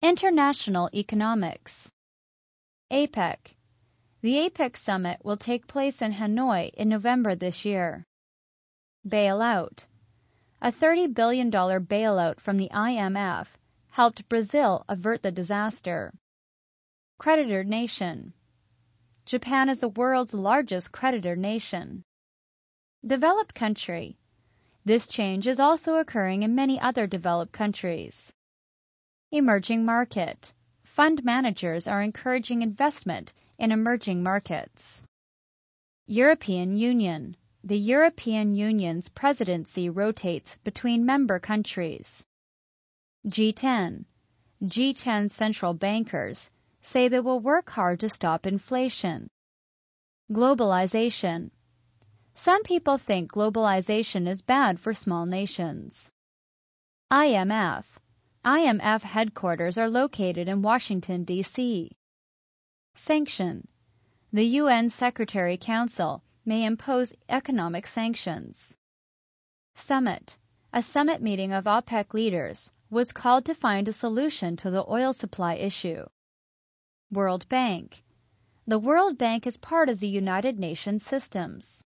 International economics. APEC. The APEC summit will take place in Hanoi in November this year. Bailout. A $30 billion bailout from the IMF helped Brazil avert the disaster. Creditor nation. Japan is the world's largest creditor nation. Developed country. This change is also occurring in many other developed countries. Emerging market. Fund managers are encouraging investment in emerging markets. European Union. The European Union's presidency rotates between member countries. G10. G10 central bankers say they will work hard to stop inflation. Globalization. Some people think globalization is bad for small nations. IMF. IMF headquarters are located in Washington, D.C. Sanction. The UN Secretary Council may impose economic sanctions. Summit. A summit meeting of OPEC leaders was called to find a solution to the oil supply issue. World Bank. The World Bank is part of the United Nations systems.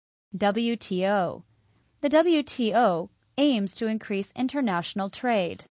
WTO. The WTO aims to increase international trade.